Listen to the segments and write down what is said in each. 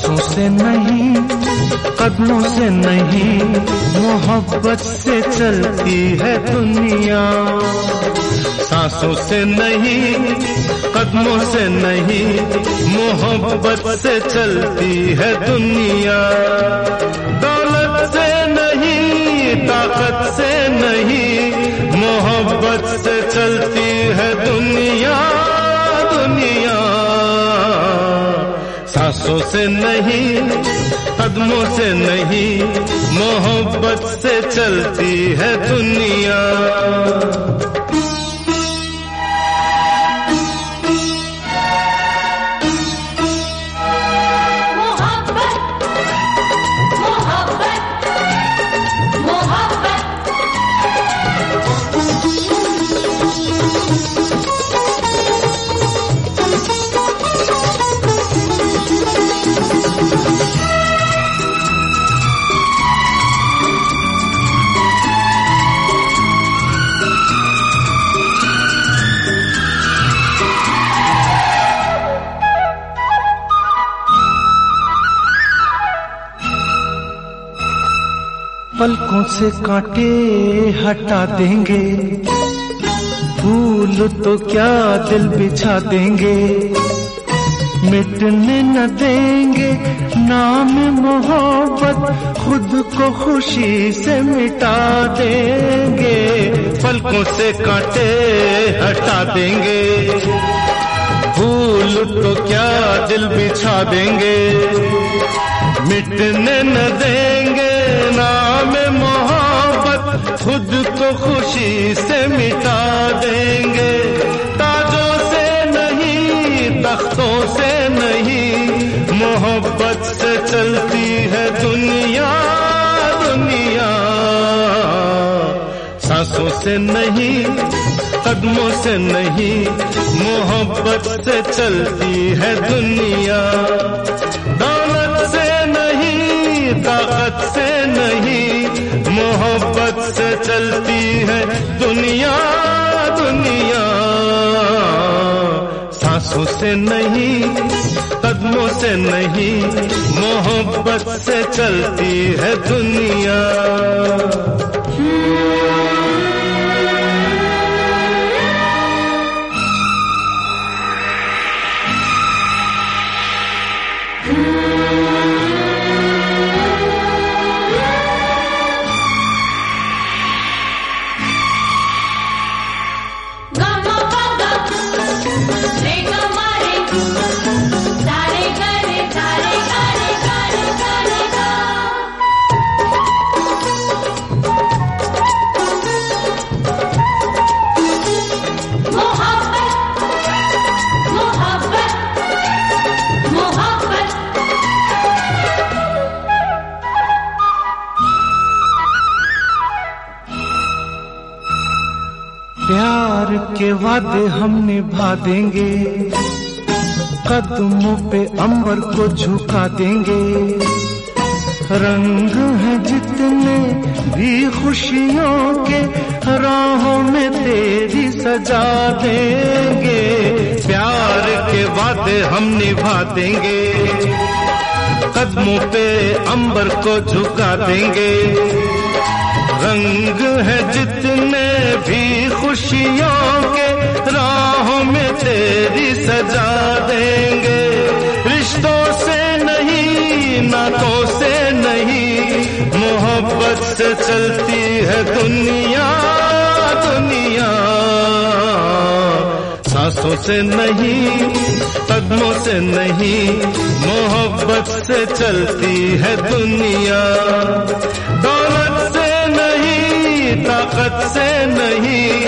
सांसों से नहीं, कदमों से नहीं, मोहब्बत से चलती है दुनिया। सांसों से नहीं, कदमों से नहीं, मोहब्बत से चलती है दुनिया। दौलत से नहीं, ताकत से नहीं, मोहब्बत से चलती है दुनिया, दुनिया। सांसों से नहीं, कदमों से नहीं, मोहब्बत से चलती है दुनिया। पलकों से कांटे हटा देंगे, फूल तो क्या दिल बिछा देंगे। मिटने न देंगे नाम मोहब्बत, खुद को खुशी से मिटा देंगे। पलकों से कांटे हटा देंगे, फूल तो क्या दिल बिछा देंगे। मिटने न देंगे नाम मोहब्बत, खुद को खुशी से मिटा देंगे। ताजों से नहीं, तख्तों से नहीं, मोहब्बत से चलती है दुनिया, दुनिया। सांसों से नहीं, कदमों से नहीं, मोहब्बत से चलती है दुनिया। दौलत से नहीं, ताकत से नहीं, मोहब्बत से चलती है दुनिया, दुनिया। सांसों से नहीं, कदमों से नहीं, मोहब्बत से चलती है दुनिया। प्यार के वादे हम निभा देंगे, कदमों पे अंबर को झुका देंगे। रंग हैं जितने भी खुशियों के, राहों में तेरी सजा देंगे। प्यार के वादे हम निभा देंगे, कदमों पे अंबर को झुका देंगे। रंग है जितने भी खुशियों के, राहों में तेरी सजा देंगे। रिश्तों से नहीं, नातों से नहीं, मोहब्बत से चलती है दुनिया, दुनिया। सांसों से नहीं, कदमों से नहीं, मोहब्बत से चलती है दुनिया। दौलत से नहीं, ताकत से नहीं,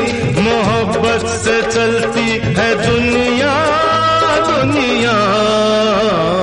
मोहब्बत से चलती है दुनिया, दुनिया।